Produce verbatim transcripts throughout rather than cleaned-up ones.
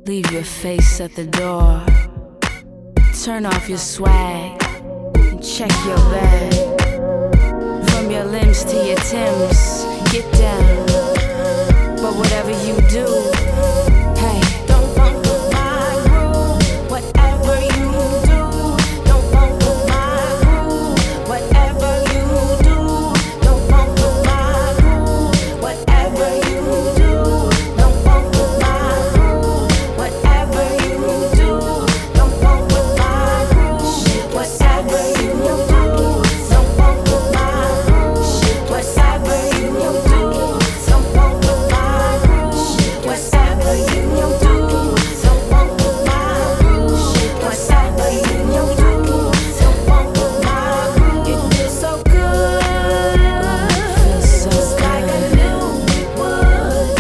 Leave your face at the door. Turn off your swag and check your bag. From your limbs to your Timbs, get down. But whatever you do, hey, don't funk with my groove. Whatever you do, don't funk with my groove. Whatever you do, don't funk with my groove. Whatever you do, don't funk with my groove. Whatever you do, don't funk with my groove. Whatever you do, don't funk with my groove. Whatever you do, don't funk with my groove. Whatever you do, don't funk with my groove. Whatever you do, don't funk with my groove. It feels so good, feels so just like I knew it would.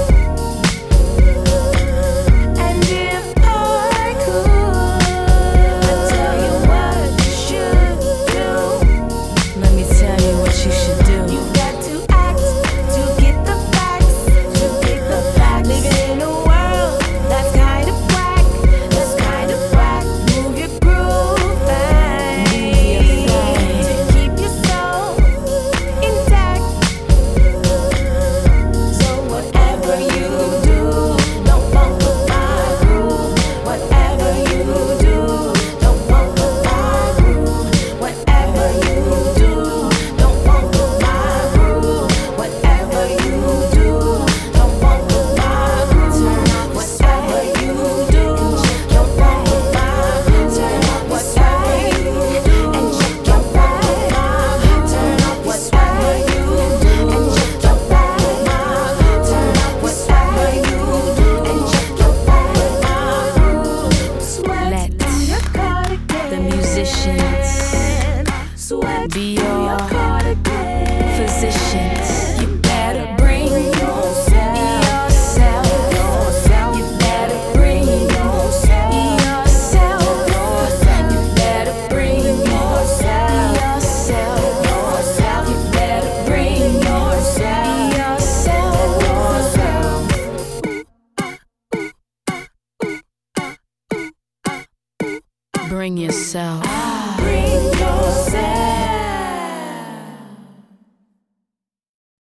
And if I could, I'd tell you what you should do. Let me tell you what you should do. You've got to act to get the facts, to get the facts. Living in a world that's kind of whack, that's kind of whack. Move your groove, thing, to keep your soul intact. So whatever you do, don't funk with my groove. Whatever you do, don't funk with my groove. Whatever you do, don't funk with my groove. Whatever you do, don't funk with my groove. Whatever you do, don't funk with my groove. Turn up whatever you do and check your bag. Turn up whatever you do and check your bag. Turn up whatever you do and check your bag. Let the musicians be your physicians. You better bring yourself. You better bring yourself. You better bring yourself. You better bring yourself. Bring yourself. Bring yourself.